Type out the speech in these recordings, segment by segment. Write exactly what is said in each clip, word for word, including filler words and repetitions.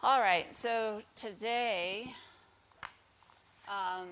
All right, so today, um,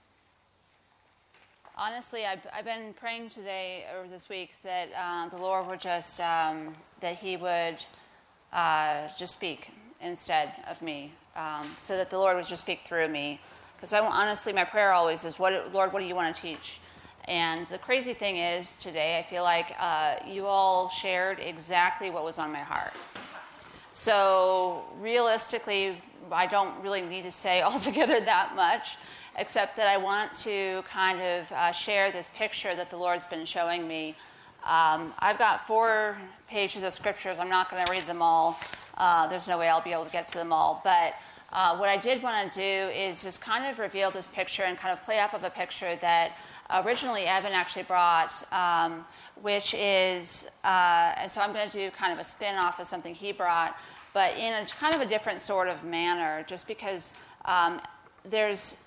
honestly, I've, I've been praying today or this week that uh, the Lord would just, um, that he would uh, just speak instead of me, um, so that the Lord would just speak through me. Because I honestly, my prayer always is, "What, Lord, what do you want to teach?" And the crazy thing is, today, I feel like uh, you all shared exactly what was on my heart. So realistically, I don't really need to say altogether that much, except that I want to kind of uh, share this picture that the Lord's been showing me. Um, I've got four pages of scriptures. I'm not going to read them all. Uh, there's no way I'll be able to get to them all. But uh, what I did want to do is just kind of reveal this picture and kind of play off of a picture that originally Evan actually brought, um, which is, uh, and so I'm going to do kind of a spin-off of something he brought, but in a kind of a different sort of manner, just because um, there's,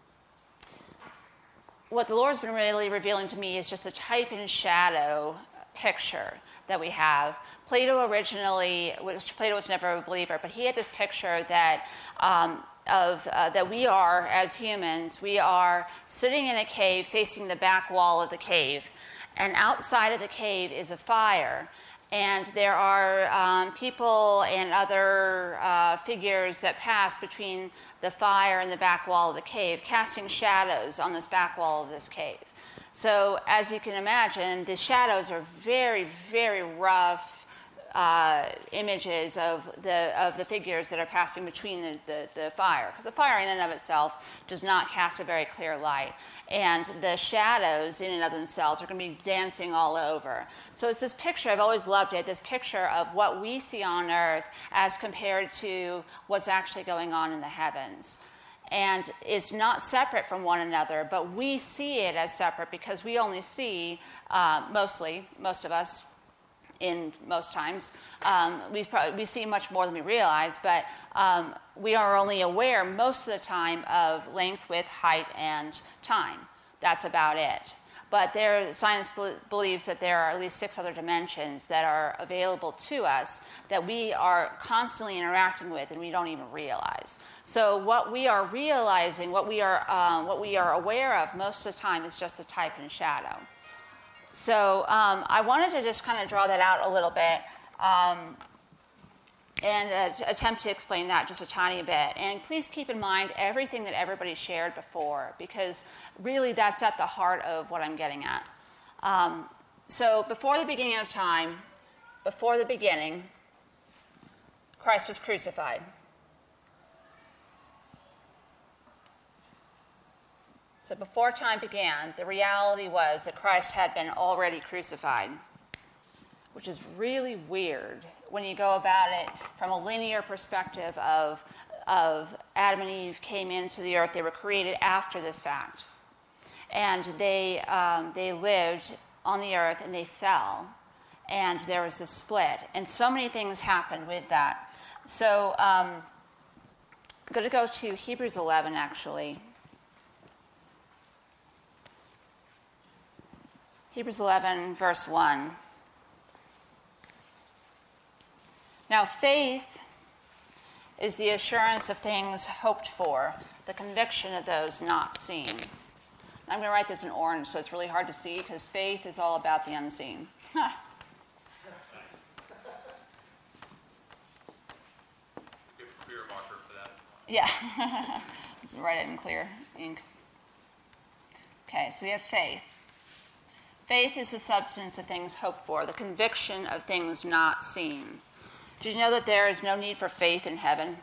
what the Lord's been really revealing to me is just a type and shadow picture that we have. Plato originally, which Plato was never a believer, but he had this picture that um, of uh, that we are, as humans, we are sitting in a cave facing the back wall of the cave, and outside of the cave is a fire, and there are um, people and other uh, figures that pass between the fire and the back wall of the cave, casting shadows on this back wall of this cave. So as you can imagine, the shadows are very, very rough Uh, images of the of the figures that are passing between the, the, the fire. Because the fire in and of itself does not cast a very clear light. And the shadows in and of themselves are going to be dancing all over. So it's this picture, I've always loved it, this picture of what we see on earth as compared to what's actually going on in the heavens. And it's not separate from one another, but we see it as separate because we only see, uh, mostly, most of us, in most times, um, we probably, we see much more than we realize, but um, we are only aware most of the time of length, width, height, and time. That's about it. But there, science be- believes that there are at least six other dimensions that are available to us that we are constantly interacting with and we don't even realize. So what we are realizing, what we are, um, what we are aware of most of the time is just a type and shadow. So um, I wanted to just kind of draw that out a little bit um, and uh, to attempt to explain that just a tiny bit. And please keep in mind everything that everybody shared before, because really that's at the heart of what I'm getting at. Um, so before the beginning of time, before the beginning, Christ was crucified. So before time began, the reality was that Christ had been already crucified, which is really weird when you go about it from a linear perspective of, of Adam and Eve came into the earth. They were created after this fact. And they, um, they lived on the earth and they fell. And there was a split. And so many things happened with that. So um, I'm going to go to Hebrews eleven, actually. Hebrews eleven, verse one. Now, faith is the assurance of things hoped for, the conviction of those not seen. I'm going to write this in orange, so it's really hard to see, because faith is all about the unseen. Nice. Give a clear marker for that. Yeah. Just write it in clear ink. Okay, so we have faith. Faith is the substance of things hoped for, the conviction of things not seen. Did you know that there is no need for faith in heaven?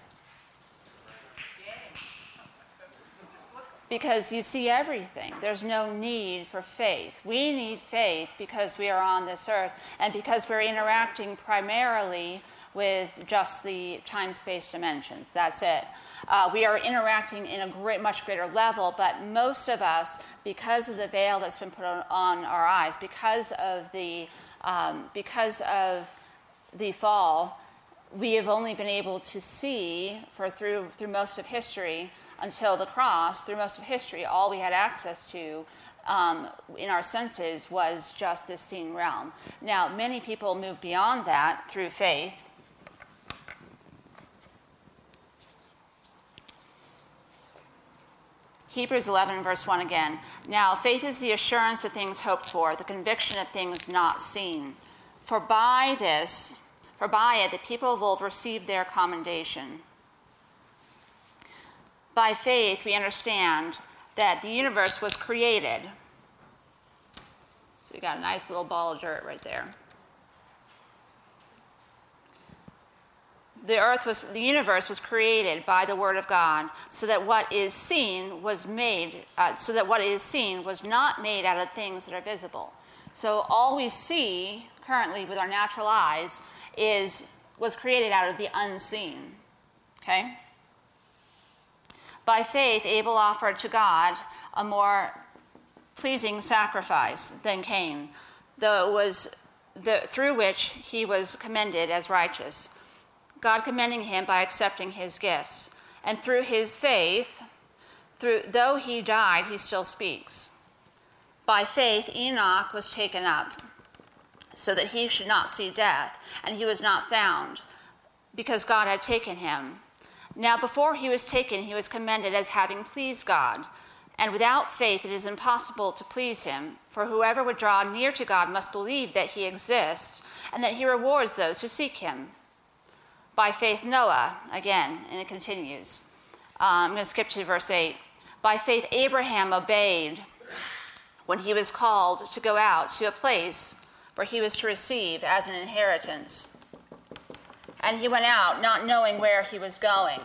Because you see everything. There's no need for faith. We need faith because we are on this earth and because we're interacting primarily with just the time-space dimensions. That's it. Uh, we are interacting in a great, much greater level, but most of us, because of the veil that's been put on, on our eyes, because of the um, because of the fall, we have only been able to see for through through most of history until the cross. Through most of history, all we had access to Um, in our senses was just this seen realm. Now, many people move beyond that through faith. Hebrews eleven, verse one again. Now, faith is the assurance of things hoped for, the conviction of things not seen. For by this, for by it, the people of old received their commendation. By faith, we understand that the universe was created. So we got a nice little ball of dirt right there. The earth was, the universe was created by the word of God, so that what is seen was made, uh, so that what is seen was not made out of things that are visible. So all we see currently with our natural eyes is was created out of the unseen. Okay? By faith, Abel offered to God a more pleasing sacrifice than Cain, though it was the, through which he was commended as righteous. God commending him by accepting his gifts. And through his faith, through, though he died, he still speaks. By faith, Enoch was taken up, so that he should not see death, and he was not found, because God had taken him. Now before he was taken, he was commended as having pleased God. And without faith it is impossible to please him, for whoever would draw near to God must believe that he exists, and that he rewards those who seek him. By faith, Noah, again, and it continues. Uh, I'm going to skip to verse eight. By faith, Abraham obeyed when he was called to go out to a place where he was to receive as an inheritance. And he went out, not knowing where he was going.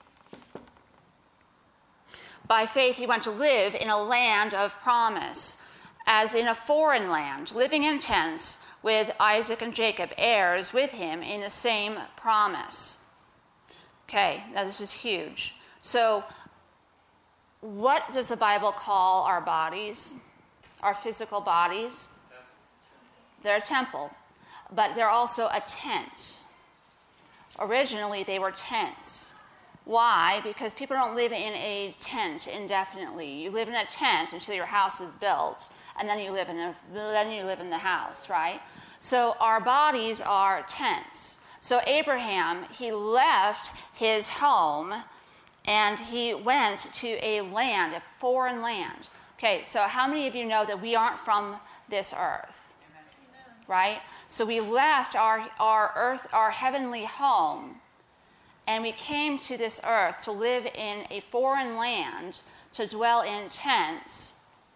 By faith, he went to live in a land of promise, as in a foreign land, living in tents, with Isaac and Jacob, heirs with him in the same promise. Okay, now this is huge. So, what does the Bible call our bodies, our physical bodies? They're a temple, but they're also a tent. Originally, they were tents. Why? Because people don't live in a tent indefinitely. You live in a tent until your house is built, and then you live in a, then you live in the house, right? So our bodies are tents. So Abraham, he left his home, and he went to a land, a foreign land. Okay, so how many of you know that we aren't from this earth? Amen. Right? So we left our, our earth, our heavenly home, and we came to this earth to live in a foreign land, to dwell in tents,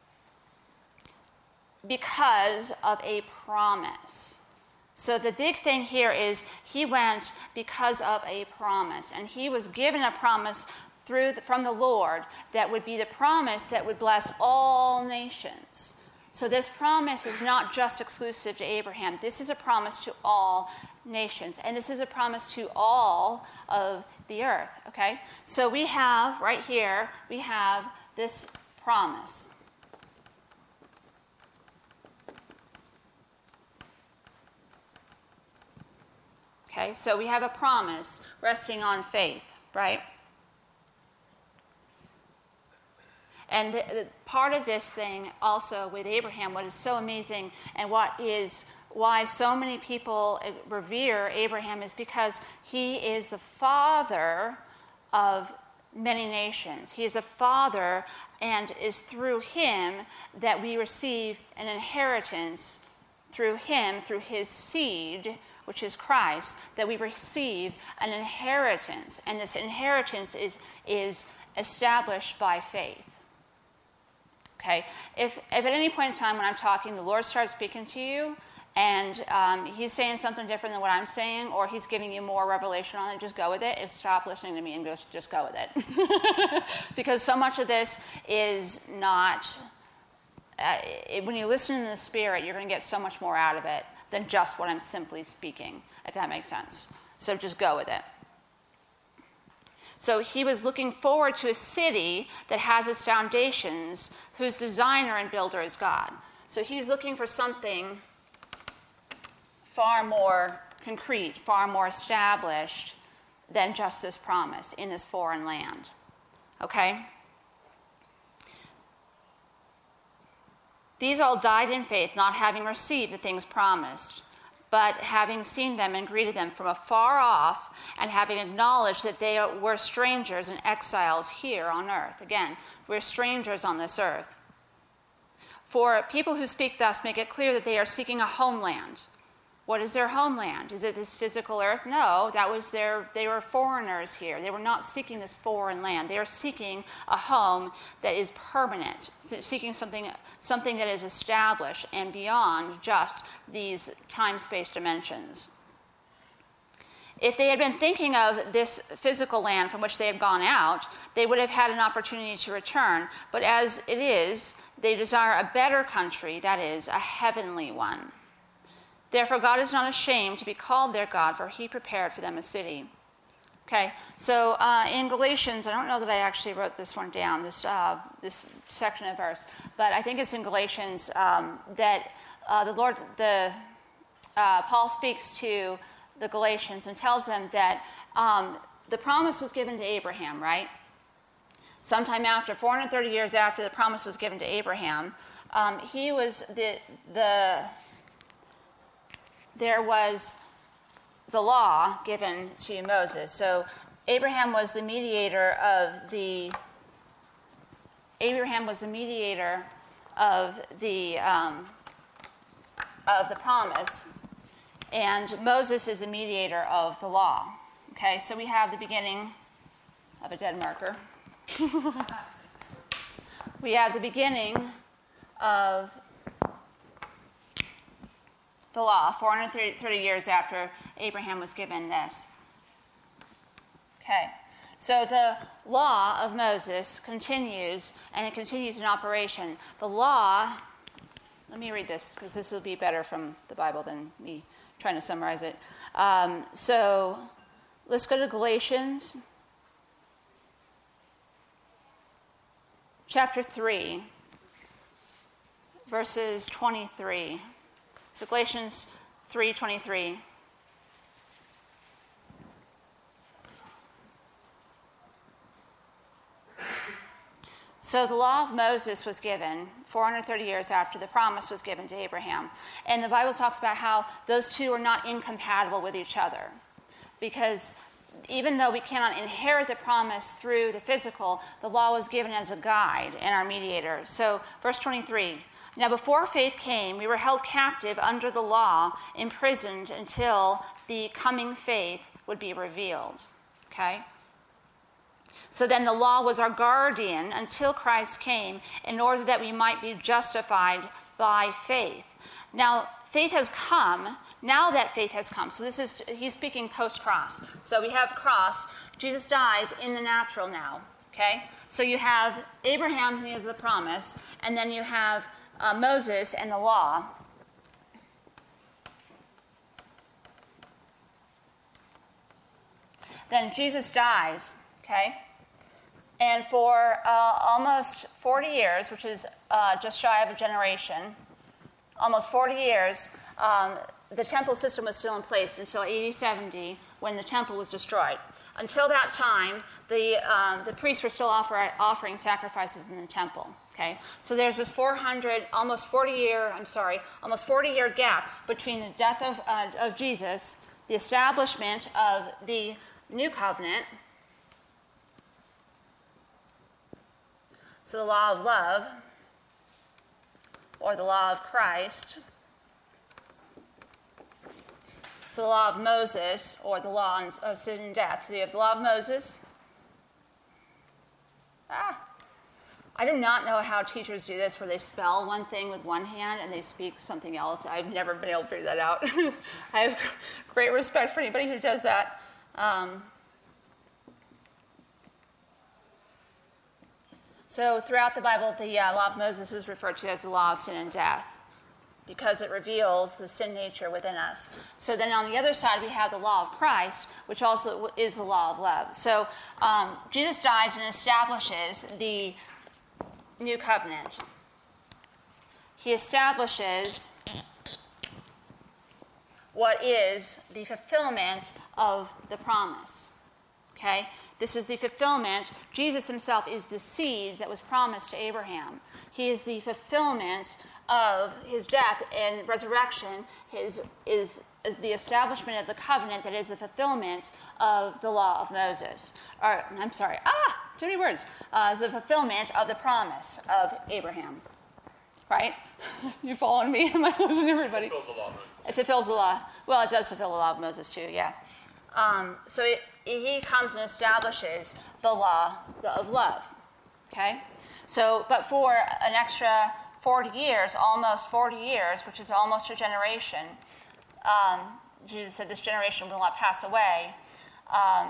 because of a promise. So the big thing here is he went because of a promise, and he was given a promise through the, from the Lord that would be the promise that would bless all nations. So this promise is not just exclusive to Abraham. This is a promise to all nations, and this is a promise to all of the earth, okay? So we have, right here, we have this promise. Okay, so we have a promise resting on faith, right? And the, the part of this thing also with Abraham, what is so amazing and what is why so many people revere Abraham is because he is the father of many nations. He is a father, and is through him that we receive an inheritance, through him, through his seed, which is Christ, that we receive an inheritance. And this inheritance is, is established by faith. Okay? If, if at any point in time when I'm talking, the Lord starts speaking to you, and um, he's saying something different than what I'm saying, or he's giving you more revelation on it, just go with it. Is stop listening to me and just, just go with it. Because so much of this is not... Uh, it, when you listen in the Spirit, you're going to get so much more out of it than just what I'm simply speaking, if that makes sense. So just go with it. So he was looking forward to a city that has its foundations, whose designer and builder is God. So he's looking for something far more concrete, far more established than just this promise in this foreign land. Okay? These all died in faith, not having received the things promised, but having seen them and greeted them from afar off, and having acknowledged that they were strangers and exiles here on earth. Again, we're strangers on this earth. For people who speak thus make it clear that they are seeking a homeland. What is their homeland? Is it this physical earth? No, that was their, they were foreigners here. They were not seeking this foreign land. They are seeking a home that is permanent, seeking something, something that is established and beyond just these time-space dimensions. If they had been thinking of this physical land from which they had gone out, they would have had an opportunity to return. But as it is, they desire a better country, that is, a heavenly one. Therefore, God is not ashamed to be called their God, for he prepared for them a city. Okay, so uh, in Galatians, I don't know that I actually wrote this one down, this uh, this section of verse, but I think it's in Galatians um, that uh, the Lord, the uh, Paul speaks to the Galatians and tells them that um, the promise was given to Abraham, right? Sometime after, four hundred thirty years after the promise was given to Abraham, um, he was the the there was the law given to Moses. So Abraham was the mediator of the Abraham was the mediator of the um, of the promise, and Moses is the mediator of the law. Okay, so we have the beginning of a dead marker. We have the beginning of the law, four hundred thirty years after Abraham was given this. Okay, so the law of Moses continues, and it continues in operation. The law, let me read this, because this will be better from the Bible than me trying to summarize it. Um, so let's go to Galatians chapter three, verses twenty-three. So Galatians three twenty-three. So the law of Moses was given four hundred thirty years after the promise was given to Abraham. And the Bible talks about how those two are not incompatible with each other. Because even though we cannot inherit the promise through the physical, the law was given as a guide and our mediator. So verse twenty-three. Now before faith came, we were held captive under the law, imprisoned until the coming faith would be revealed. Okay? So then the law was our guardian until Christ came, in order that we might be justified by faith. Now, faith has come. Now that faith has come. So this is, he's speaking post-cross. So we have cross. Jesus dies in the natural now. Okay? So you have Abraham, who is the promise, and then you have uh, Moses and the law. Then Jesus dies. Okay? And for uh, almost forty years, which is uh, just shy of a generation, almost forty years, um, the temple system was still in place until A D seventy, when the temple was destroyed. Until that time, the um, the priests were still offer, offering sacrifices in the temple. Okay, so there's this four hundred, almost forty year, I'm sorry, almost forty year gap between the death of uh, of Jesus, the establishment of the new covenant. So the law of love, or the law of Christ. So the law of Moses, or the law of sin and death. So you have the law of Moses. Ah, I do not know how teachers do this, where they spell one thing with one hand and they speak something else. I've never been able to figure that out. I have great respect for anybody who does that. Um, So throughout the Bible, the uh, law of Moses is referred to as the law of sin and death, because it reveals the sin nature within us. So then on the other side, we have the law of Christ, which also is the law of love. So um, Jesus dies and establishes the new covenant. He establishes what is the fulfillment of the promise. Okay? This is the fulfillment. Jesus himself is the seed that was promised to Abraham. He is the fulfillment of his death and resurrection. His is the establishment of the covenant that is the fulfillment of the law of Moses. Or, I'm sorry, ah, too many words. Uh, is the fulfillment of the promise of Abraham. Right? You following me? Am I losing everybody? It fulfills the law of Moses. It fulfills the law. Well, it does fulfill the law of Moses too, yeah. Um, so it, he comes and establishes the law of love. Okay? So, but for an extra forty years, almost forty years, which is almost a generation, um, Jesus said this generation will not pass away. Um,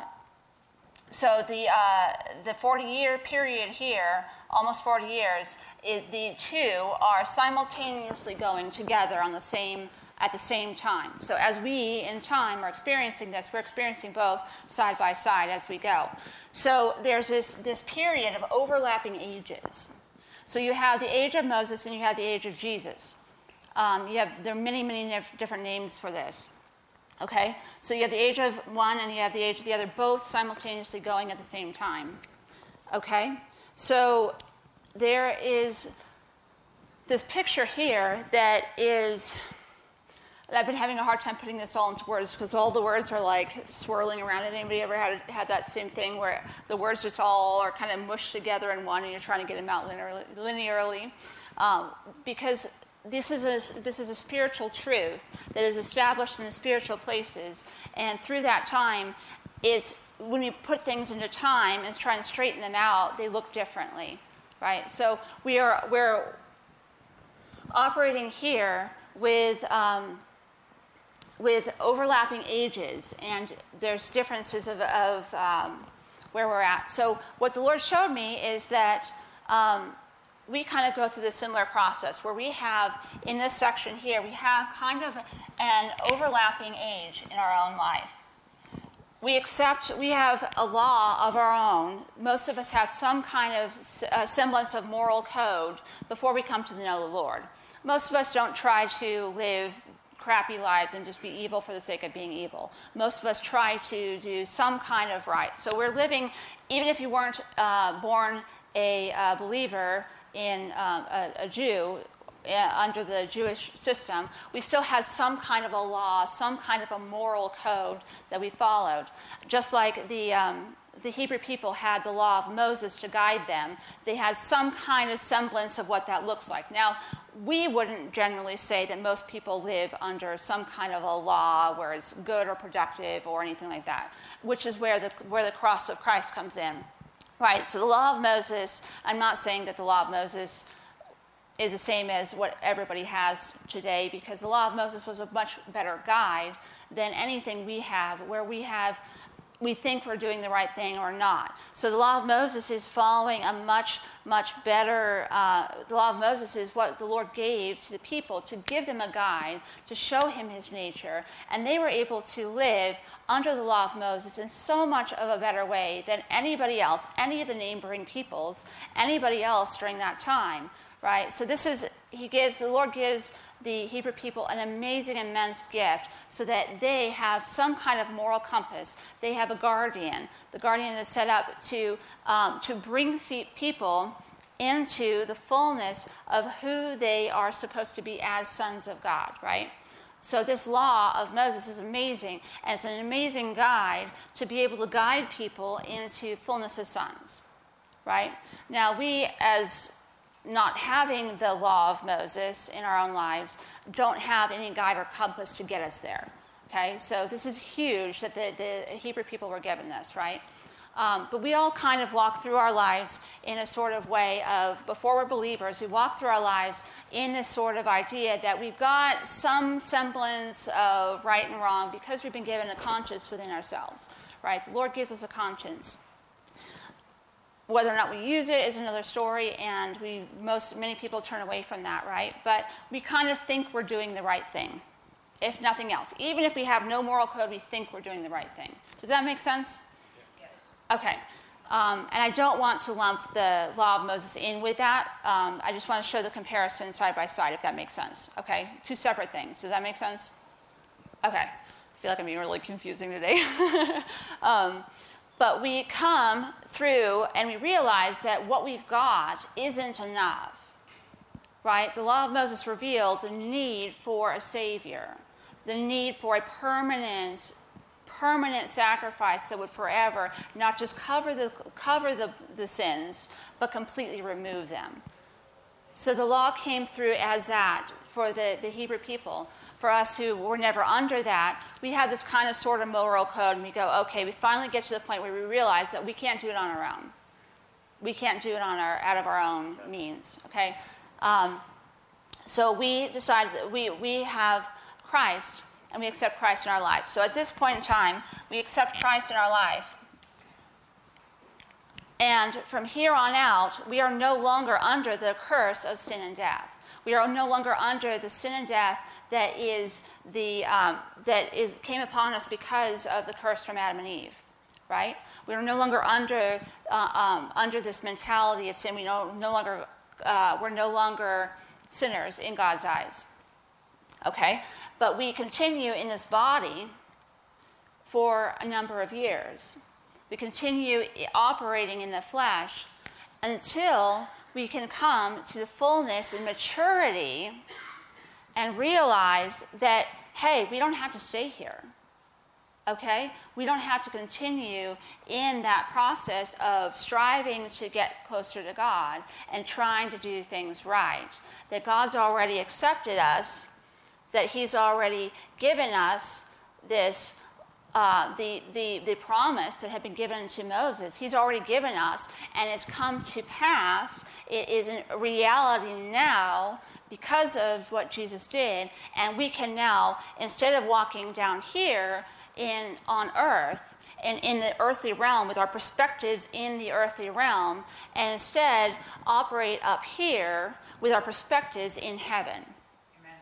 so the uh, the forty-year period here, almost forty years, it, the two are simultaneously going together on the same at the same time. So as we, in time, are experiencing this, we're experiencing both side by side as we go. So there's this, this period of overlapping ages. So you have the age of Moses and you have the age of Jesus. Um, you have there are many, many different names for this. Okay? So you have the age of one and you have the age of the other, both simultaneously going at the same time. Okay? So there is this picture here that is... I've been having a hard time putting this all into words because all the words are like swirling around it. Anybody ever had had that same thing where the words just all are kind of mushed together in one and you're trying to get them out linearly? linearly? Um, because this is a this is a spiritual truth that is established in the spiritual places, and through that time, it's when we put things into time and try and straighten them out, they look differently, right? So we are we're operating here with. Um, with overlapping ages, and there's differences of, of um, where we're at. So what the Lord showed me is that um, we kind of go through this similar process where we have, in this section here, we have kind of an overlapping age in our own life. We accept, we have a law of our own. Most of us have some kind of uh, semblance of moral code before we come to know the Lord. Most of us don't try to live crappy lives and just be evil for the sake of being evil. Most of us try to do some kind of right. So we're living, even if you weren't uh, born a uh, believer in um, a, a Jew, uh, under the Jewish system, we still had some kind of a law, some kind of a moral code that we followed. Just like the um, the Hebrew people had the law of Moses to guide them, they had some kind of semblance of what that looks like. Now, we wouldn't generally say that most people live under some kind of a law where it's good or productive or anything like that, which is where the where the cross of Christ comes in. Right, so the law of Moses, I'm not saying that the law of Moses is the same as what everybody has today, because the law of Moses was a much better guide than anything we have, where we have we think we're doing the right thing or not. So the law of Moses is following a much, much better, uh, the law of Moses is what the Lord gave to the people to give them a guide, to show him his nature, and they were able to live under the law of Moses in so much of a better way than anybody else, any of the neighboring peoples, anybody else during that time, right? So this is, he gives, the Lord gives the Hebrew people an amazing, immense gift so that they have some kind of moral compass. They have a guardian. The guardian is set up to, um, to bring people into the fullness of who they are supposed to be as sons of God, right? So this law of Moses is amazing, and it's an amazing guide to be able to guide people into fullness of sons, right? Now, we as not having the law of Moses in our own lives, don't have any guide or compass to get us there. Okay, so this is huge that the, the Hebrew people were given this, right? Um, but we all kind of walk through our lives in a sort of way of, before we're believers, we walk through our lives in this sort of idea that we've got some semblance of right and wrong because we've been given a conscience within ourselves, right? The Lord gives us a conscience. Whether or not we use it is another story, and we most many people turn away from that, right? But we kind of think we're doing the right thing, if nothing else. Even if we have no moral code, we think we're doing the right thing. Does that make sense? Yes. Okay. Um, and I don't want to lump the law of Moses in with that. Um, I just want to show the comparison side by side, if that makes sense. Okay? Two separate things. Does that make sense? Okay. I feel like I'm being really confusing today. um, But we come through and we realize that what we've got isn't enough, right? The law of Moses revealed the need for a Savior. the need for a permanent, permanent sacrifice that would forever not just cover the cover the, the sins, but completely remove them. So the law came through as that for the, the Hebrew people. For us who were never under that, we have this kind of sort of moral code, and we go, okay, we finally get to the point where we realize that we can't do it on our own. We can't do it on our out of our own means, okay? Um, so we decided that we, we have Christ, and we accept Christ in our life. So at this point in time, we accept Christ in our life. And from here on out, we are no longer under the curse of sin and death. We are no longer under the sin and death that is the um, that is came upon us because of the curse from Adam and Eve, right? We are no longer under uh, um, under this mentality of sin. We no no longer uh, we're no longer sinners in God's eyes. Okay, but we continue in this body for a number of years. We continue operating in the flesh until we can come to the fullness and maturity and realize that, hey, we don't have to stay here, okay? We don't have to continue in that process of striving to get closer to God and trying to do things right. That God's already accepted us, that he's already given us this Uh, the, the, the promise that had been given to Moses, he's already given us, and it's come to pass. It is a reality now because of what Jesus did, and we can now, instead of walking down here in on earth, and in the earthly realm with our perspectives in the earthly realm, and instead operate up here with our perspectives in heaven. Amen.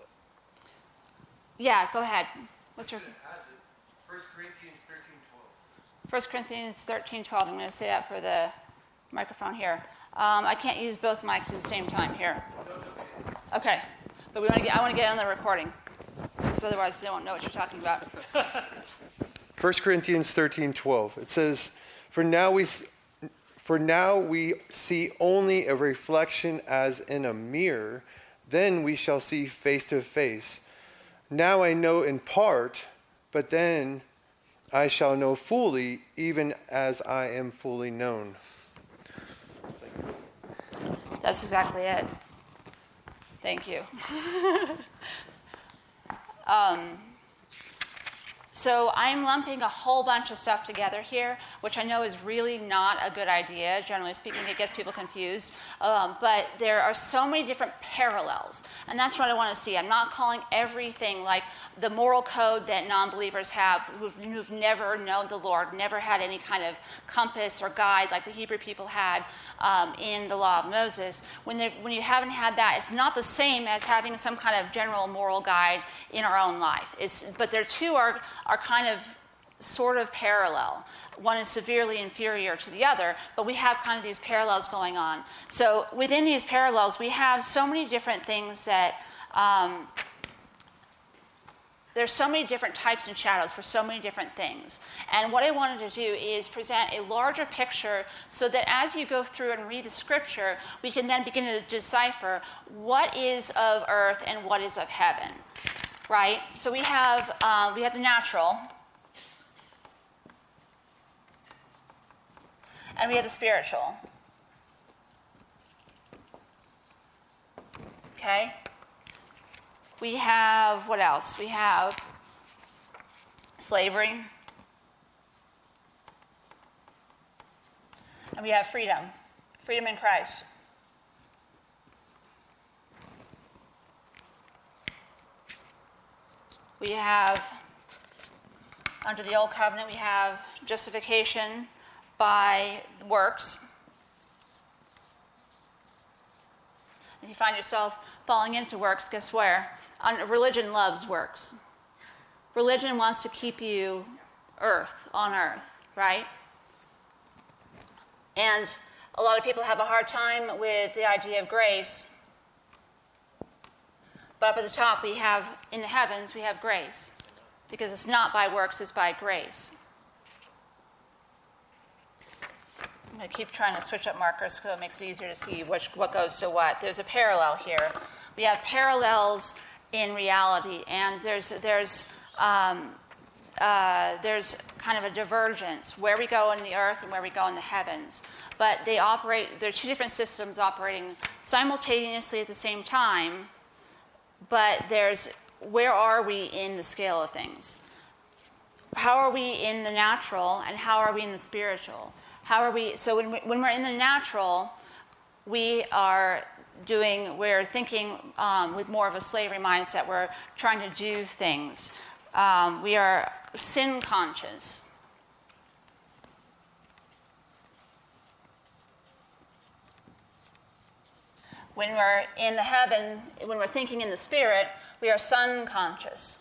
Yeah, go ahead. What's your... First Corinthians thirteen twelve. First Corinthians thirteen twelve. I'm going to say that for the microphone here. Um, I can't use both mics at the same time here. Okay, but we want to get. I want to get on the recording, because otherwise they won't know what you're talking about. First Corinthians thirteen twelve. It says, "For now we, for now we see only a reflection as in a mirror. Then we shall see face to face. Now I know in part, but then I shall know fully, even as I am fully known." That's exactly it. Thank you. um, so I'm lumping a whole bunch of stuff together here, which I know is really not a good idea. Generally speaking, it gets people confused. Um, but there are so many different parallels, and that's what I want to see. I'm not calling everything like the moral code that non-believers have who've, who've never known the Lord, never had any kind of compass or guide like the Hebrew people had um, in the law of Moses. When, when you haven't had that, it's not the same as having some kind of general moral guide in our own life. It's, but their two are, are kind of sort of parallel. One is severely inferior to the other, but we have kind of these parallels going on. So within these parallels, we have so many different things that... Um, There's so many different types and shadows for so many different things. And what I wanted to do is present a larger picture so that as you go through and read the scripture, we can then begin to decipher what is of earth and what is of heaven, right? So we have, uh, we have the natural, and we have the spiritual. Okay? We have, what else? We have slavery. And we have freedom. Freedom in Christ. We have, under the Old Covenant, we have justification by works. If you find yourself falling into works, guess where? Religion loves works. Religion wants to keep you earth, on earth, right? And a lot of people have a hard time with the idea of grace. But up at the top, we have, in the heavens, we have grace. Because it's not by works, it's by grace. I'm going to keep trying to switch up markers so it makes it easier to see which, what goes to what. There's a parallel here. We have parallels in reality, and there's there's um, uh, there's kind of a divergence where we go in the earth and where we go in the heavens. But they operate. There are two different systems operating simultaneously at the same time. But there's where are we in the scale of things? How are we in the natural, and how are we in the spiritual? How are we? So when we, when we're in the natural, we are doing. We're thinking um, with more of a slavery mindset. We're trying to do things. Um, we are sin conscious. When we're in the heaven, when we're thinking in the spirit, we are sun conscious.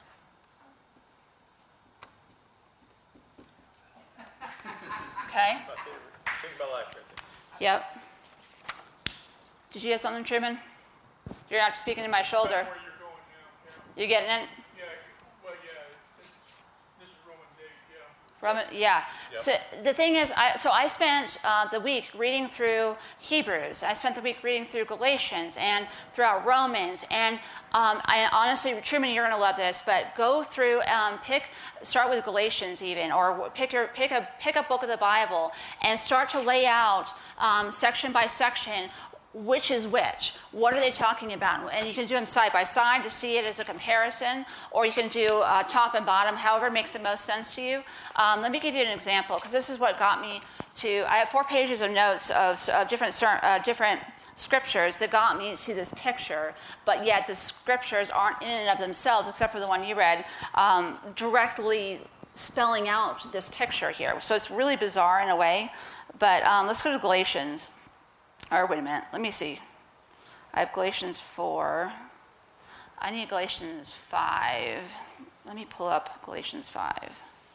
Okay? Think about life right there. Yep. Did you get something, Truman? You're not speaking to my shoulder. Where you're going, yeah, yeah. You getting it? Yeah, well, yeah, this, this is Romans eight, yeah. Roman, yeah. Yep. So the thing is, I, so I spent uh, the week reading through Hebrews. I spent the week reading through Galatians and throughout Romans. And um, I honestly, Truman, you're going to love this. But go through, um, pick, start with Galatians even, or pick your pick a pick a book of the Bible and start to lay out um, section by section. Which is which? What are they talking about? And you can do them side by side to see it as a comparison, or you can do uh, top and bottom, however makes the most sense to you. Um, let me give you an example, because this is what got me to. I have four pages of notes of, of different uh, different scriptures that got me to this picture, but yet the scriptures aren't in and of themselves, except for the one you read, um, directly spelling out this picture here. So it's really bizarre in a way. But um, let's go to Galatians. Or wait a minute, let me see. I have Galatians four. I need Galatians five. Let me pull up Galatians five.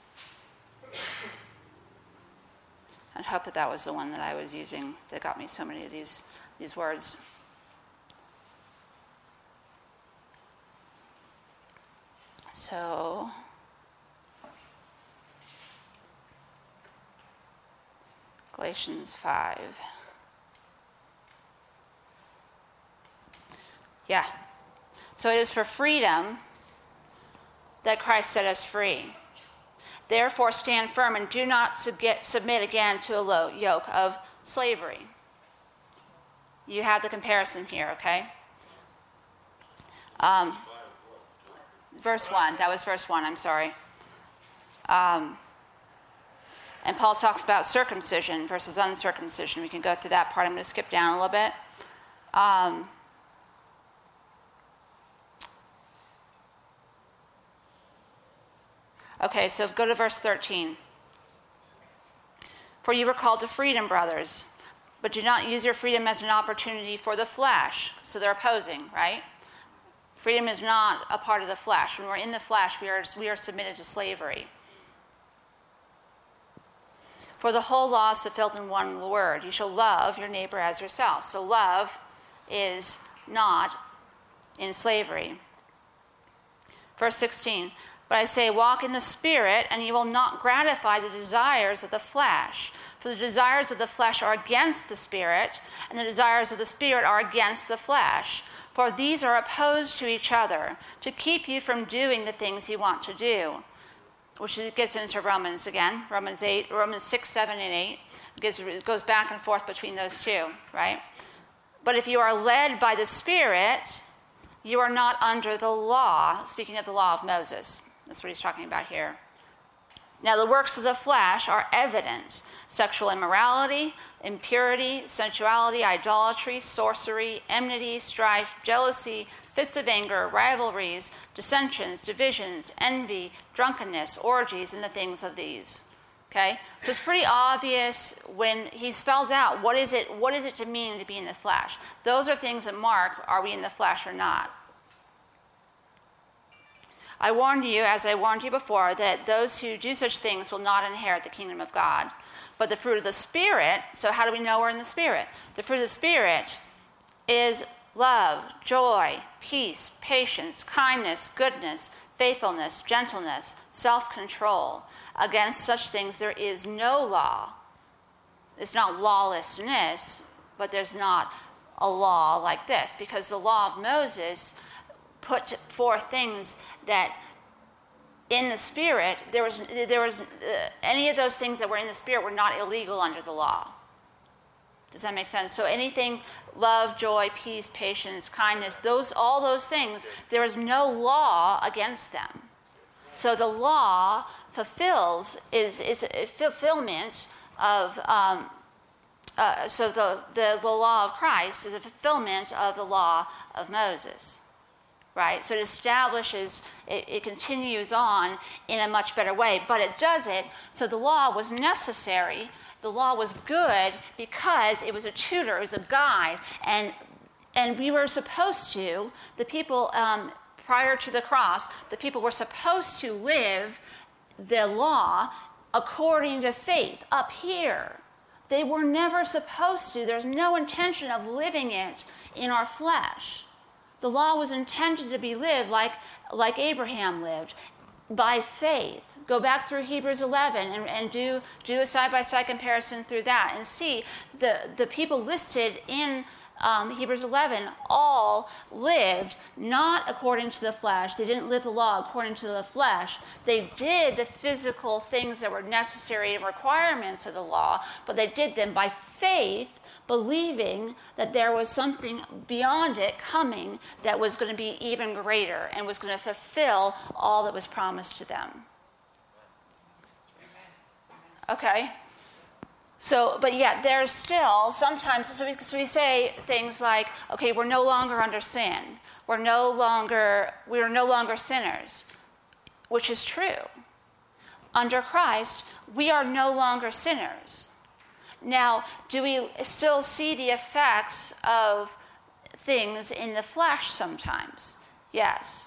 I hope that that was the one that I was using that got me so many of these, these words. So, Galatians five. Yeah. So it is for freedom that Christ set us free. Therefore, stand firm and do not subget, submit again to a low yoke of slavery. You have the comparison here, okay? Um, verse one. That was verse one. I'm sorry. Um, and Paul talks about circumcision versus uncircumcision. We can go through that part. I'm going to skip down a little bit. Um, Okay, so go to verse thirteen. For you were called to freedom, brothers, but do not use your freedom as an opportunity for the flesh. So they're opposing, right? Freedom is not a part of the flesh. When we're in the flesh, we are, we are submitted to slavery. For the whole law is fulfilled in one word. You shall love your neighbor as yourself. So love is not in slavery. Verse sixteen. But I say, walk in the Spirit, and you will not gratify the desires of the flesh. For the desires of the flesh are against the Spirit, and the desires of the Spirit are against the flesh. For these are opposed to each other, to keep you from doing the things you want to do. Which gets into Romans again, Romans eight, Romans six, seven, and eight. It goes back and forth between those two, right? But if you are led by the Spirit, you are not under the law, speaking of the law of Moses. That's what he's talking about here. Now, the works of the flesh are evident: sexual immorality, impurity, sensuality, idolatry, sorcery, enmity, strife, jealousy, fits of anger, rivalries, dissensions, divisions, envy, drunkenness, orgies, and the things of these. Okay? So it's pretty obvious when he spells out what is it, what is it to mean to be in the flesh. Those are things that mark, are we in the flesh or not? I warned you, as I warned you before, that those who do such things will not inherit the kingdom of God. But the fruit of the Spirit, so how do we know we're in the Spirit? The fruit of the Spirit is love, joy, peace, patience, kindness, goodness, faithfulness, gentleness, self-control. Against such things there is no law. It's not lawlessness, but there's not a law like this, because the law of Moses put forth things that in the Spirit, there was, there was uh, any of those things that were in the Spirit were not illegal under the law. Does that make sense? So anything, love, joy, peace, patience, kindness, those, all those things, there is no law against them. So the law fulfills, is, is a fulfillment of, um, uh, so the, the, the law of Christ is a fulfillment of the law of Moses. Right? So it establishes, it, it continues on in a much better way, but it does it, so the law was necessary, the law was good because it was a tutor, it was a guide, and and we were supposed to, the people, um, prior to the cross, the people were supposed to live the law according to faith up here. They were never supposed to, there's no intention of living it in our flesh. The law was intended to be lived like, like Abraham lived, by faith. Go back through Hebrews eleven and, and do, do a side-by-side comparison through that and see the, the people listed in um, Hebrews eleven all lived not according to the flesh. They didn't live the law according to the flesh. They did the physical things that were necessary and requirements of the law, but they did them by faith, believing that there was something beyond it coming that was going to be even greater and was going to fulfill all that was promised to them. Okay? So, but yet there's still sometimes, so we, so we say things like, okay, we're no longer under sin. We're no longer, we are no longer sinners, which is true. Under Christ, we are no longer sinners. Now, do we still see the effects of things in the flesh sometimes? Yes.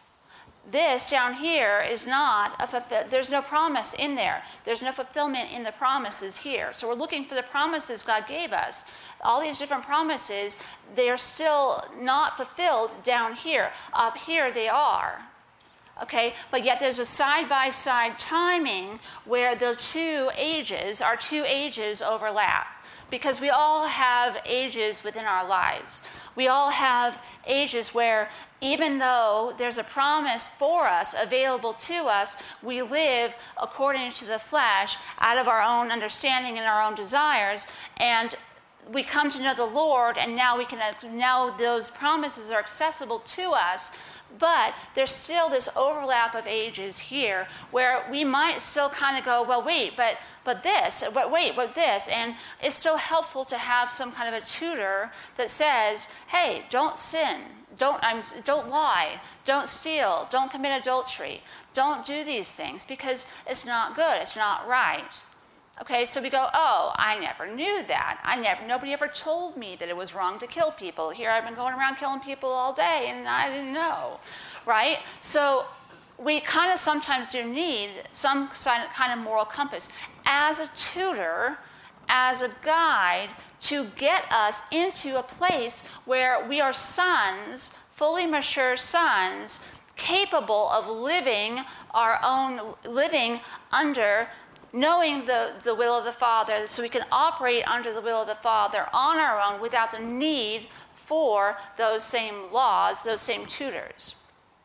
This down here is not a fulfill- there's no promise in there. There's no fulfillment in the promises here. So we're looking for the promises God gave us. All these different promises, they're still not fulfilled down here. Up here they are. Okay, but yet there's a side-by-side timing where the two ages, our two ages overlap. Because we all have ages within our lives. We all have ages where even though there's a promise for us, available to us, we live according to the flesh, out of our own understanding and our own desires, and we come to know the Lord, and now we can now those promises are accessible to us. But there's still this overlap of ages here where we might still kind of go, well, wait, but but this, but wait, but this. And it's still helpful to have some kind of a tutor that says, hey, don't sin, don't, I'm, don't lie, don't steal, don't commit adultery, don't do these things because it's not good, it's not right. Okay, so we go, oh, I never knew that. I never, nobody ever told me that it was wrong to kill people. Here I've been going around killing people all day and I didn't know, right? So we kind of sometimes do need some kind of moral compass as a tutor, as a guide to get us into a place where we are sons, fully mature sons, capable of living our own, living under knowing the, the will of the Father, so we can operate under the will of the Father on our own without the need for those same laws, those same tutors.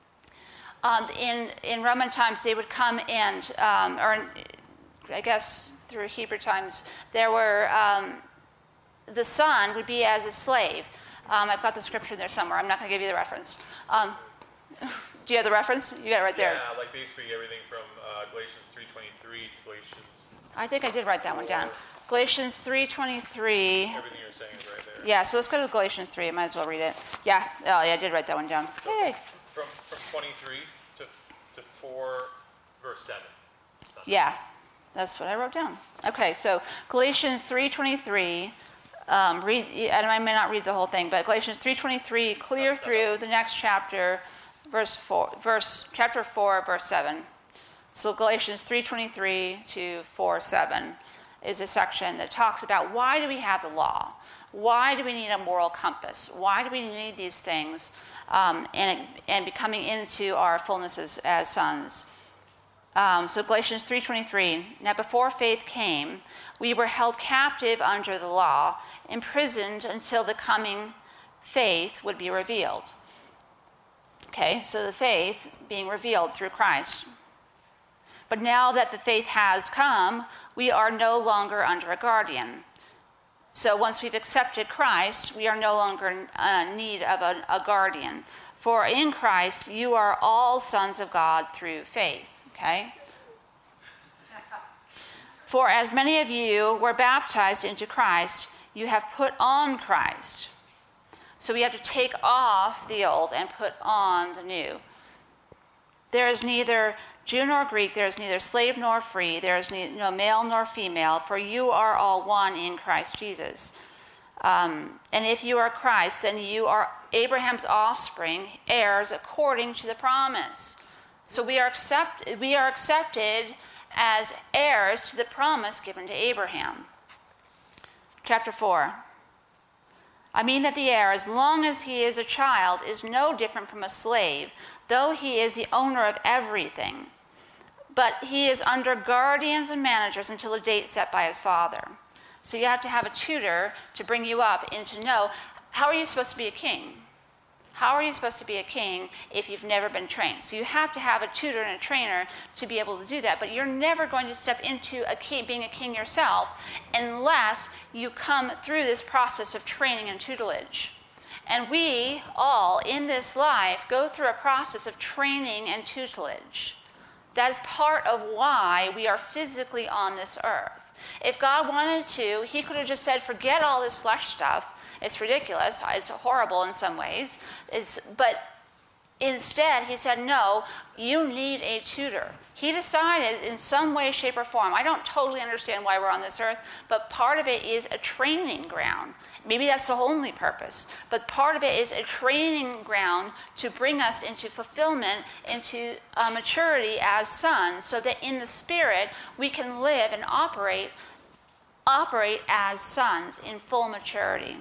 Um, in, in Roman times, they would come and, um, or in, I guess through Hebrew times, there were, um, the son would be as a slave. Um, I've got the scripture there somewhere. I'm not going to give you the reference. Um, do you have the reference? You got it right there. Yeah, like basically everything from uh, Galatians three twenty-three to Galatians. I think I did write that one down. Galatians three twenty-three. Everything you're saying is right there. Yeah, so let's go to Galatians three. I might as well read it. Yeah, oh, yeah, I did write that one down. So Yay. From from twenty-three to to four, verse seven. Yeah, that's what I wrote down. Okay, so Galatians three twenty-three. Um, read, and I may not read the whole thing, but Galatians three twenty-three, clear through the next chapter, verse four, verse chapter four, verse seven. So Galatians three twenty-three to four seven is a section that talks about why do we have the law? Why do we need a moral compass? Why do we need these things? Um, and and becoming into our fullness as, as sons. Um, so Galatians three twenty-three. Now before faith came, we were held captive under the law, imprisoned until the coming faith would be revealed. Okay, so the faith being revealed through Christ. But now that the faith has come, we are no longer under a guardian. So once we've accepted Christ, we are no longer in uh, need of a, a guardian. For in Christ, you are all sons of God through faith. Okay? For as many of you were baptized into Christ, you have put on Christ. So we have to take off the old and put on the new. There is neither Jew nor Greek, there is neither slave nor free, there is no male nor female, for you are all one in Christ Jesus. Um, and if you are Christ, then you are Abraham's offspring, heirs according to the promise. So we are accept, we are accepted as heirs to the promise given to Abraham. Chapter four. I mean that the heir, as long as he is a child, is no different from a slave, though he is the owner of everything. But he is under guardians and managers until the date set by his father. So you have to have a tutor to bring you up and to know, how are you supposed to be a king? How are you supposed to be a king if you've never been trained? So you have to have a tutor and a trainer to be able to do that. But you're never going to step into a king, being a king yourself unless you come through this process of training and tutelage. And we all in this life go through a process of training and tutelage. That is part of why we are physically on this earth. If God wanted to, he could have just said, forget all this flesh stuff. It's ridiculous. It's horrible in some ways. It's, but instead, he said, no, you need a tutor. He decided in some way, shape, or form. I don't totally understand why we're on this earth, but part of it is a training ground. Maybe that's the only purpose. But part of it is a training ground to bring us into fulfillment, into uh, maturity as sons, so that in the Spirit we can live and operate, operate as sons in full maturity.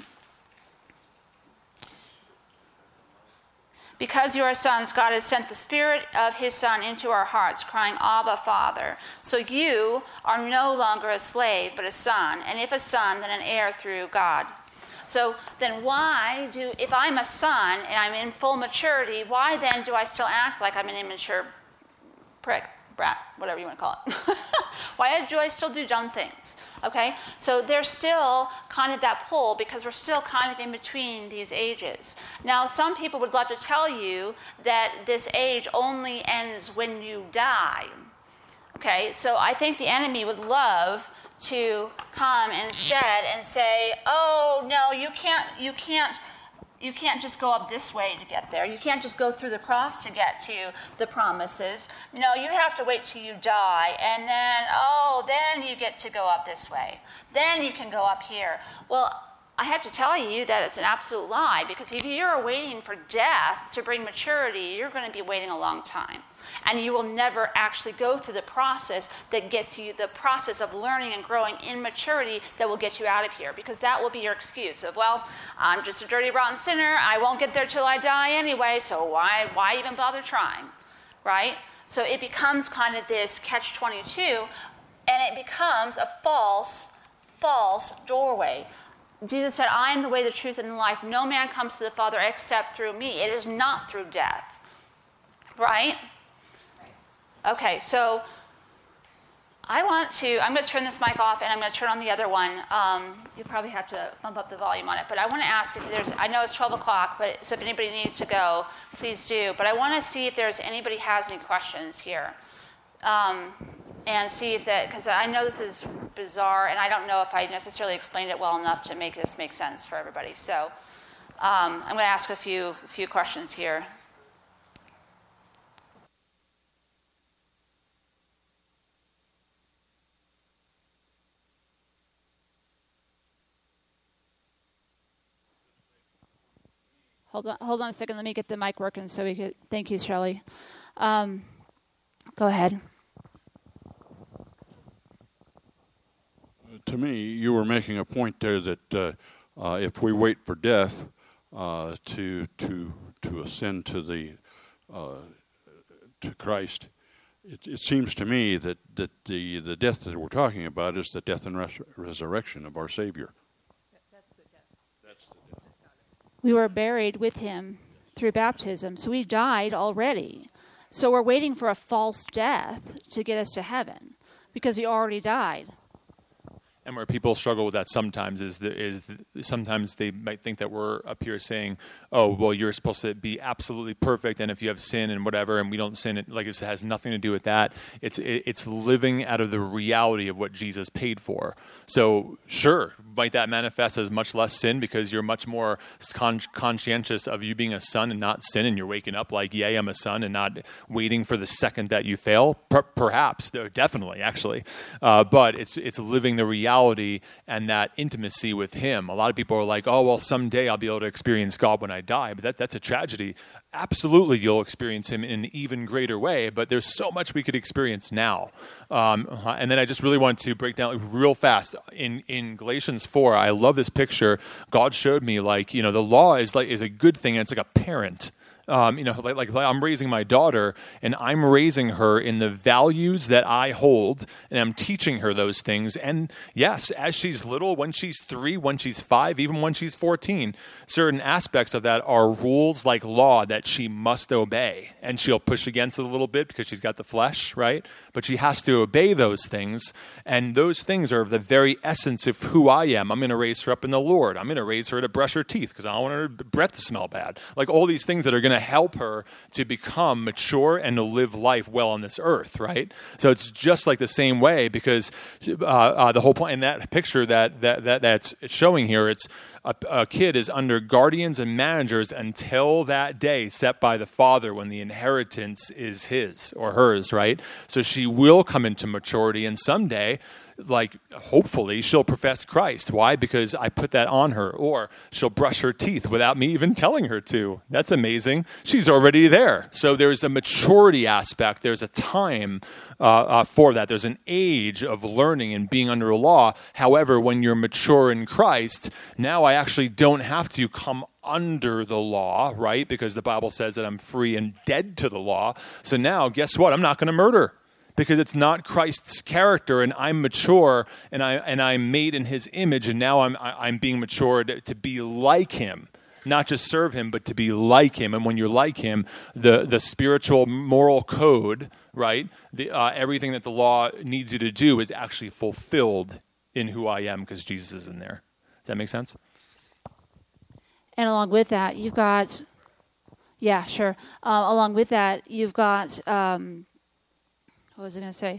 Because you are sons, God has sent the Spirit of his Son into our hearts, crying, Abba, Father. So you are no longer a slave, but a son. And if a son, then an heir through God. So then why do, if I'm a son and I'm in full maturity, why then do I still act like I'm an immature prick, brat, whatever you want to call it? Why do I still do dumb things? Okay, so there's still kind of that pull because we're still kind of in between these ages. Now, some people would love to tell you that this age only ends when you die. Okay, so I think the enemy would love to come instead and say, "Oh no, you can't, you can't." You can't just go up this way to get there. You can't just go through the cross to get to the promises. No, you have to wait till you die. And then, oh, then you get to go up this way. Then you can go up here. Well, I have to tell you that it's an absolute lie, because if you're waiting for death to bring maturity, you're going to be waiting a long time. And you will never actually go through the process that gets you, the process of learning and growing in maturity that will get you out of here, because that will be your excuse of, well, I'm just a dirty, rotten sinner. I won't get there till I die anyway, so why, why even bother trying, right? So it becomes kind of this catch twenty-two, and it becomes a false, false doorway. Jesus said, I am the way, the truth, and the life. No man comes to the Father except through me. It is not through death. Right? Okay, so I want to, I'm going to turn this mic off and I'm going to turn on the other one. Um, you'll probably have to bump up the volume on it. But I want to ask if there's, I know it's twelve o'clock, but so if anybody needs to go, please do. But I want to see if there's anybody has any questions here. Um, and see if that, because I know this is bizarre, and I don't know if I necessarily explained it well enough to make this make sense for everybody. So um, I'm going to ask a few a few questions here. Hold on, hold on a second. Let me get the mic working so we could. Thank you, Shelley. Um, go ahead. To me, you were making a point there that uh, uh, if we wait for death uh, to to to ascend to the uh, to Christ, it, it seems to me that, that the the death that we're talking about is the death and res- resurrection of our Savior. That's the death. That's the death. We were buried with him through baptism. So we died already. So we're waiting for a false death to get us to heaven because we already died. And where people struggle with that sometimes is the, is the, sometimes they might think that we're up here saying, oh, well, you're supposed to be absolutely perfect, and if you have sin and whatever, and we don't sin, it like it has nothing to do with that. It's it, it's living out of the reality of what Jesus paid for. So sure, might that manifest as much less sin because you're much more con- conscientious of you being a son and not sin, and you're waking up like, yay, I'm a son, and not waiting for the second that you fail? Per- perhaps, definitely, actually. Uh, but it's it's living the reality and that intimacy with him. A lot of people are like, oh, well, someday I'll be able to experience God when I die, but that, that's a tragedy. Absolutely, you'll experience him in an even greater way, but there's so much we could experience now. Um, and then I just really wanted to break down real fast. In, in Galatians four, I love this picture. God showed me, like, you know, the law is like is a good thing, and it's like a parent. Um, you know, like, like, like I'm raising my daughter, and I'm raising her in the values that I hold, and I'm teaching her those things. And yes, as she's little, when she's three, when she's five, even when she's fourteen, certain aspects of that are rules like law that she must obey. And she'll push against it a little bit because she's got the flesh, right? But she has to obey those things. And those things are the very essence of who I am. I'm going to raise her up in the Lord. I'm going to raise her to brush her teeth because I don't want her breath to smell bad. Like all these things that are going to help her to become mature and to live life well on this earth, right? So it's just like the same way, because uh, uh, the whole point in that picture that that, that that's showing here, it's a, a kid is under guardians and managers until that day set by the father when the inheritance is his or hers, right? So she will come into maturity, and someday, like, hopefully she'll profess Christ. Why? Because I put that on her. Or she'll brush her teeth without me even telling her to. That's amazing. She's already there. So there's a maturity aspect. There's a time uh, uh, for that. There's an age of learning and being under a law. However, when you're mature in Christ, now I actually don't have to come under the law, right? Because the Bible says that I'm free and dead to the law. So now, guess what? I'm not going to murder, because it's not Christ's character, and I'm mature, and I and I'm made in His image, and now I'm I'm being matured to be like Him, not just serve Him, but to be like Him. And when you're like Him, the the spiritual moral code, right? The uh, everything that the law needs you to do is actually fulfilled in who I am, because Jesus is in there. Does that make sense? And along with that, you've got, yeah, sure. Um, along with that, you've got. Um, What was I going to say?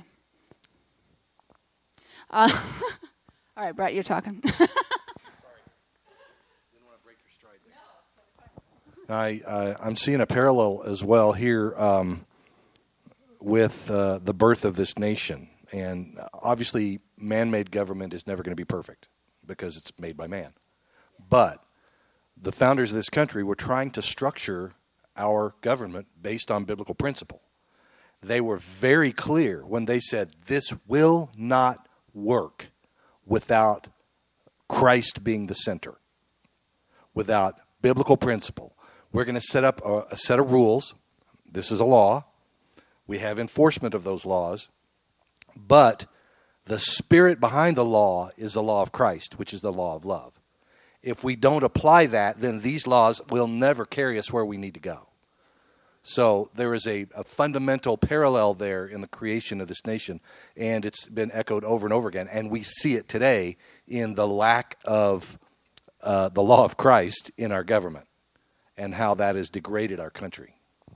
Uh, all right, Brett, you're talking. Sorry. Didn't want to break your stride there. I, uh, I'm seeing a parallel as well here um, with uh, the birth of this nation. And obviously, man-made government is never going to be perfect because it's made by man. But the founders of this country were trying to structure our government based on biblical principle. They were very clear when they said this will not work without Christ being the center, without biblical principle. We're going to set up a, a set of rules. This is a law. We have enforcement of those laws. But the spirit behind the law is the law of Christ, which is the law of love. If we don't apply that, then these laws will never carry us where we need to go. So there is a, a fundamental parallel there in the creation of this nation, and it's been echoed over and over again. And we see it today in the lack of uh, the law of Christ in our government and how that has degraded our country.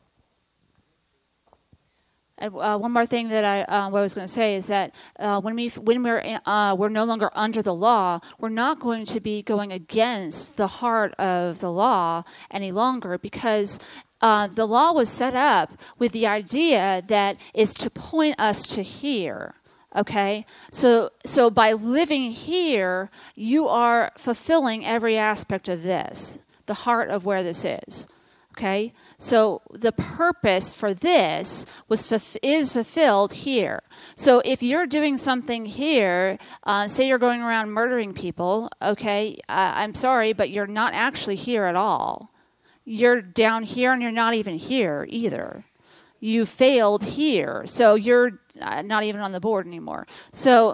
And uh, one more thing that I, uh, what I was going to say is that uh, when we when we're uh, we're no longer under the law, we're not going to be going against the heart of the law any longer, because Uh, the law was set up with the idea that it's to point us to here, okay? So so by living here, you are fulfilling every aspect of this, the heart of where this is, okay? So the purpose for this was is fulfilled here. So if you're doing something here, uh, say you're going around murdering people, okay, uh, I'm sorry, but you're not actually here at all. You're down here, and you're not even here either. You failed here, so you're uh, not even on the board anymore. So,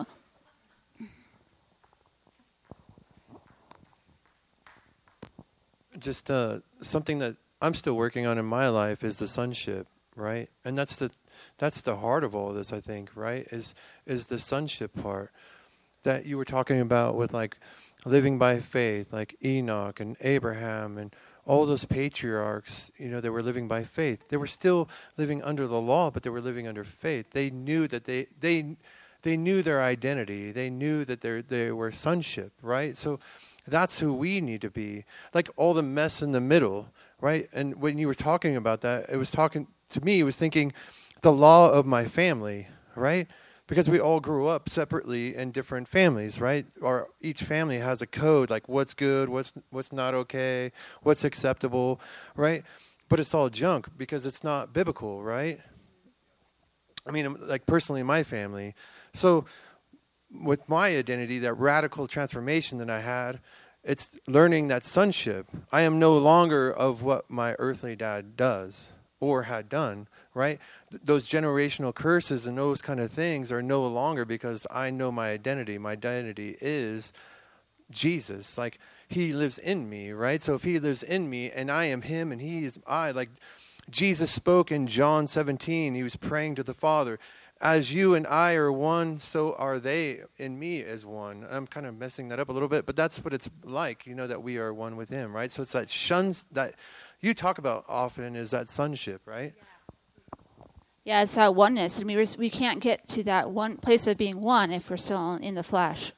just uh, something that I'm still working on in my life is the sonship, right? And that's the that's the heart of all of this, I think, right? Is is the sonship part that you were talking about with like living by faith, like Enoch and Abraham and all those patriarchs, you know, they were living by faith. They were still living under the law, but they were living under faith. They knew that they they they knew their identity. They knew that they they were sonship, right? So that's who we need to be. Like all the mess in the middle, right? And when you were talking about that, it was talking to me, it was thinking the law of my family, right? Because we all grew up separately in different families, right? Or each family has a code, like what's good, what's what's not okay, what's acceptable, right? But it's all junk because it's not biblical, right? I mean, like personally, my family. So with my identity, that radical transformation that I had, it's learning that sonship. I am no longer of what my earthly dad does or had done, right? Th- those generational curses and those kind of things are no longer because I know my identity. My identity is Jesus. Like, he lives in me, right? So if he lives in me and I am him and he is I, like Jesus spoke in John seventeen, he was praying to the Father, as you and I are one, so are they in me as one. I'm kind of messing that up a little bit, but that's what it's like, you know, that we are one with him, right? So it's that shuns that you talk about often is that sonship, right? Yeah, it's that oneness, and we res- we can't get to that one place of being one if we're still in the flesh.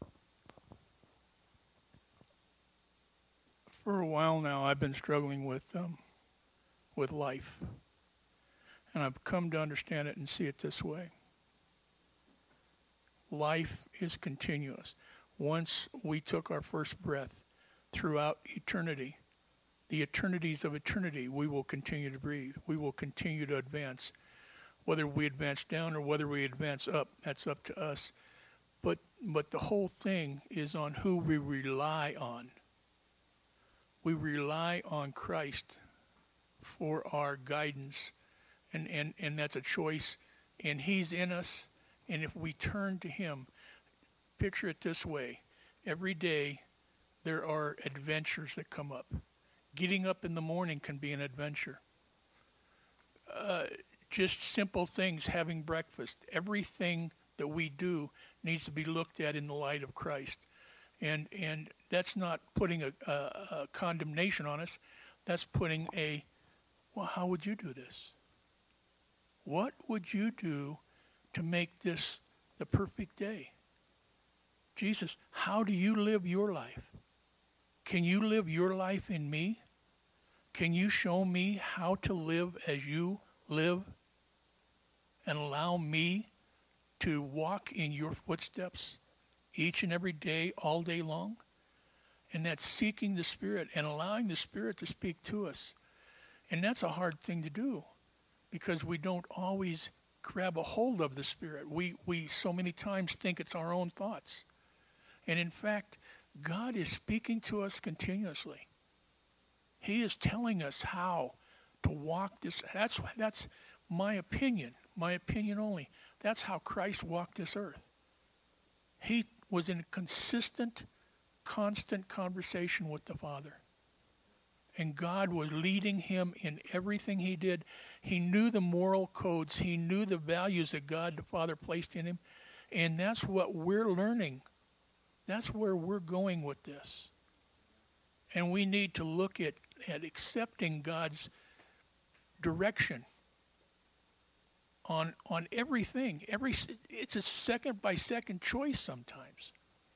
For a while now, I've been struggling with um, with life, and I've come to understand it and see it this way. Life is continuous. Once we took our first breath, throughout eternity, the eternities of eternity, we will continue to breathe. We will continue to advance. Whether we advance down or whether we advance up, that's up to us. But but the whole thing is on who we rely on. We rely on Christ for our guidance, and, and, and that's a choice, and he's in us, and if we turn to him, picture it this way. Every day there are adventures that come up. Getting up in the morning can be an adventure. Uh, just simple things, having breakfast. Everything that we do needs to be looked at in the light of Christ. And and that's not putting a, a, a condemnation on us. That's putting a, well, how would you do this? What would you do to make this the perfect day? Jesus, how do you live your life? Can you live your life in me? Can you show me how to live as you live? And allow me to walk in your footsteps each and every day, all day long? And that's seeking the Spirit and allowing the Spirit to speak to us. And that's a hard thing to do because we don't always grab a hold of the Spirit. We, we so many times think it's our own thoughts. And in fact, God is speaking to us continuously. He is telling us how to walk this. That's that's my opinion, my opinion only. That's how Christ walked this earth. He was in consistent, constant conversation with the Father. And God was leading him in everything he did. He knew the moral codes. He knew the values that God the Father placed in him. And that's what we're learning. That's where we're going with this. And we need to look at, at accepting God's direction on on everything. Every it's a second by second choice sometimes.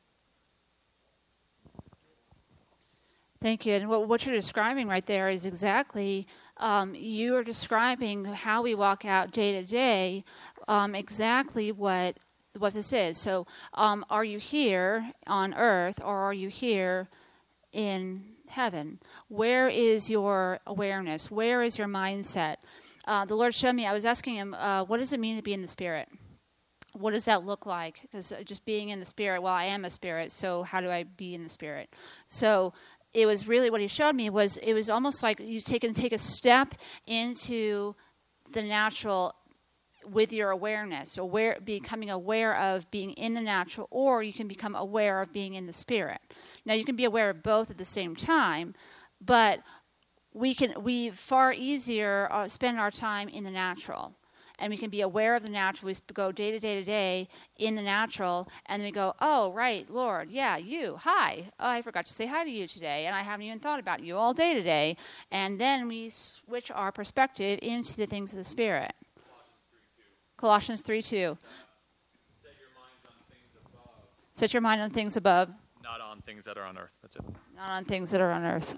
Thank you. And what, what you're describing right there is exactly, um, you are describing how we walk out day to day, um, exactly what what this is. So um, are you here on earth or are you here in heaven? Where is your awareness? Where is your mindset? Uh, the Lord showed me, I was asking him, uh, what does it mean to be in the Spirit? What does that look like? Because just being in the Spirit, well, I am a spirit, so how do I be in the Spirit? So it was really, what he showed me was, it was almost like you take, take a step into the natural with your awareness, aware, becoming aware of being in the natural, or you can become aware of being in the Spirit. Now, you can be aware of both at the same time, but we can we far easier uh, spend our time in the natural. And we can be aware of the natural. We go day to day to day in the natural, and then we go, oh, right, Lord, yeah, you, hi. Oh, I forgot to say hi to you today, and I haven't even thought about you all day today. And then we switch our perspective into the things of the Spirit. Colossians three two. Set your minds on things above. Set your mind on things above. Not on things that are on earth. That's it. Not on things that are on earth.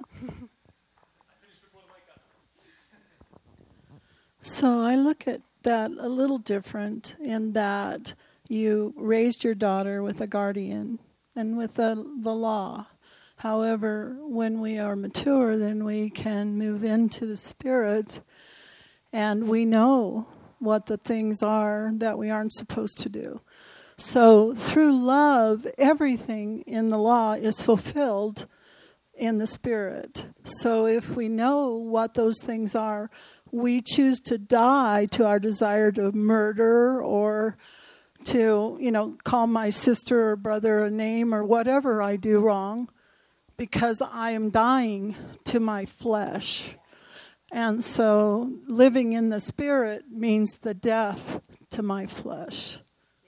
So I look at that a little different in that you raised your daughter with a guardian and with the, the law. However, when we are mature, then we can move into the Spirit, and we know what the things are that we aren't supposed to do. So through love, everything in the law is fulfilled in the Spirit. So if we know what those things are, we choose to die to our desire to murder or to, you know, call my sister or brother a name or whatever I do wrong, because I am dying to my flesh. And so living in the Spirit means the death to my flesh.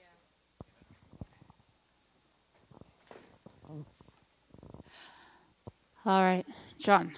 All right, John.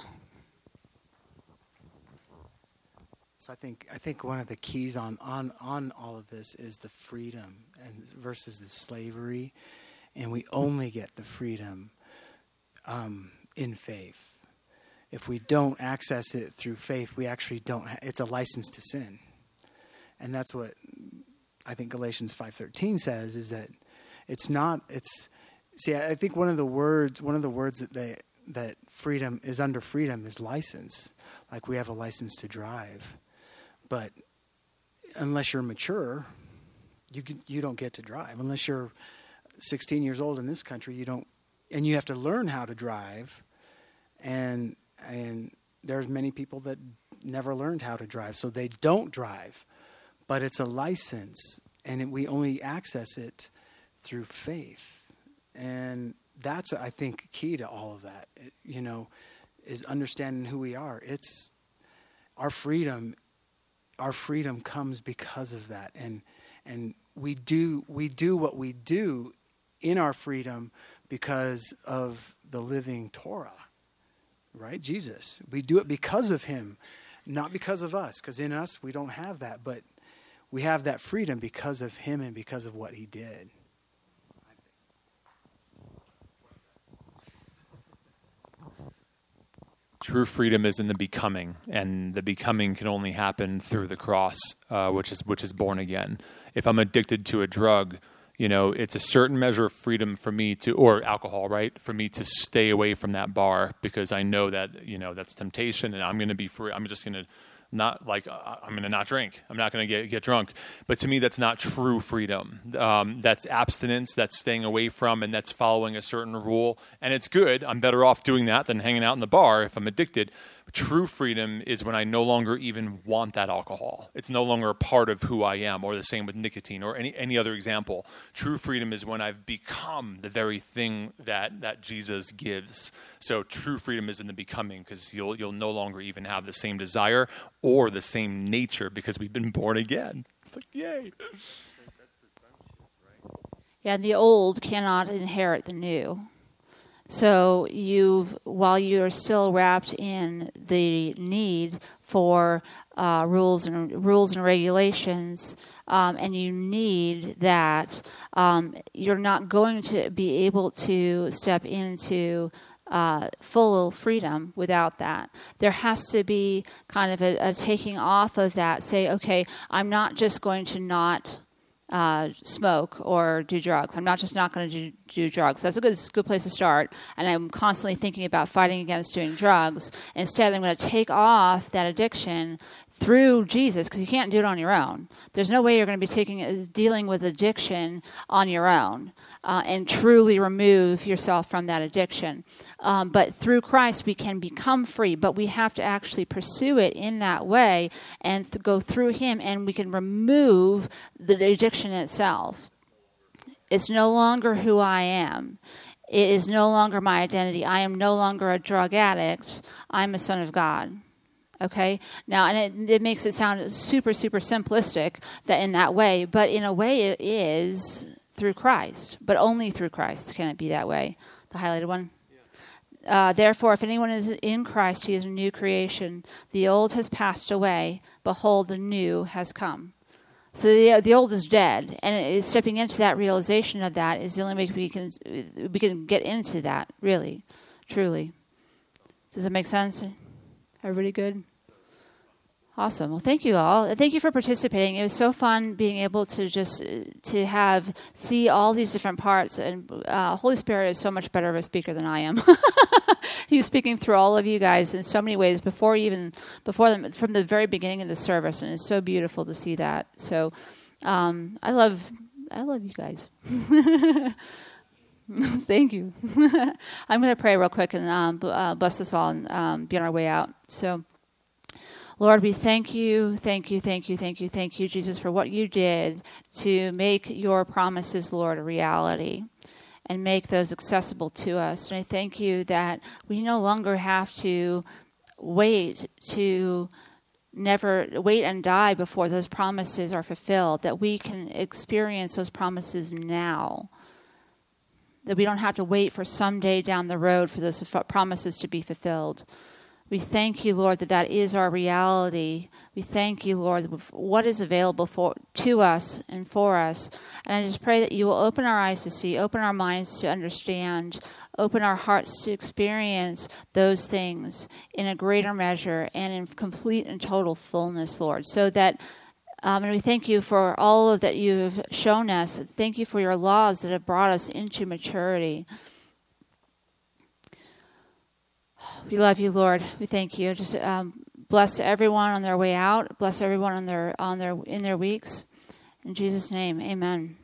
So I think I think one of the keys on, on, on all of this is the freedom and versus the slavery, and we only get the freedom um, in faith. If we don't access it through faith, we actually don't. Ha- it's a license to sin, and that's what I think Galatians five thirteen says. Is that it's not. It's see. I think one of the words one of the words that they that freedom is under freedom is license. Like we have a license to drive. But unless you're mature, you can, you don't get to drive. Unless you're sixteen years old in this country, you don't, and you have to learn how to drive. And and there's many people that never learned how to drive, so they don't drive. But it's a license, and it, we only access it through faith. And that's, I think, key to all of that. It, you know, is understanding who we are. It's our freedom. Our freedom comes because of that, and and we do we do what we do in our freedom because of the living Torah, right? Jesus. We do it because of him, not because of us, because in us we don't have that, but we have that freedom because of him and because of what he did. True freedom is in the becoming, and the becoming can only happen through the cross, uh, which is which is born again. If I'm addicted to a drug, you know, it's a certain measure of freedom for me to, or alcohol, right, for me to stay away from that bar because I know that, you know, that's temptation, and I'm going to be free. I'm just going to not like uh, I'm going to not drink. I'm not going to get get drunk. But to me, that's not true freedom. Um, that's abstinence. That's staying away from, and that's following a certain rule. And it's good. I'm better off doing that than hanging out in the bar if I'm addicted. True freedom is when I no longer even want that alcohol. It's no longer a part of who I am, or the same with nicotine or any any other example. True freedom is when I've become the very thing that that Jesus gives. So true freedom is in the becoming, because you'll you'll no longer even have the same desire or the same nature because we've been born again. It's like, yay. Yeah, the old cannot inherit the new. So you, while you are still wrapped in the need for uh, rules and rules and regulations, um, and you need that, um, you're not going to be able to step into uh, full freedom without that. There has to be kind of a, a taking off of that. Say, okay, I'm not just going to not Uh, smoke or do drugs. I'm not just not going to do, do drugs. That's a good, good place to start. And I'm constantly thinking about fighting against doing drugs. Instead, I'm going to take off that addiction through Jesus, because you can't do it on your own. There's no way you're going to be taking dealing with addiction on your own uh, and truly remove yourself from that addiction. Um, but through Christ, we can become free, but we have to actually pursue it in that way and th- go through him, and we can remove the addiction itself. It's no longer who I am. It is no longer my identity. I am no longer a drug addict. I'm a son of God. Okay? Now, and it, it makes it sound super, super simplistic that in that way, but in a way it is through Christ, but only through Christ can it be that way. The highlighted one? Uh, therefore, if anyone is in Christ, he is a new creation. The old has passed away. Behold, the new has come. So the the old is dead, and it is stepping into that realization of that is the only way we can we can get into that. Really, truly. Does it make sense? Everybody good? Awesome. Well, thank you all. Thank you for participating. It was so fun being able to just to have see all these different parts. And uh, Holy Spirit is so much better of a speaker than I am. He's speaking through all of you guys in so many ways before even before them from the very beginning of the service, and it's so beautiful to see that. So um, I love I love you guys. Thank you. I'm going to pray real quick and um, uh, bless us all and um, be on our way out. So. Lord, we thank you, thank you, thank you, thank you, thank you, Jesus, for what you did to make your promises, Lord, a reality and make those accessible to us. And I thank you that we no longer have to wait to never wait and die before those promises are fulfilled, that we can experience those promises now, that we don't have to wait for someday down the road for those promises to be fulfilled. We thank you, Lord, that that is our reality. We thank you, Lord, what is available for to us and for us. And I just pray that you will open our eyes to see, open our minds to understand, open our hearts to experience those things in a greater measure and in complete and total fullness, Lord, so that Um, and we thank you for all of that you have shown us. Thank you for your laws that have brought us into maturity. We love you, Lord. We thank you. Just um, bless everyone on their way out. Bless everyone on their on their in their weeks. In Jesus' name, amen.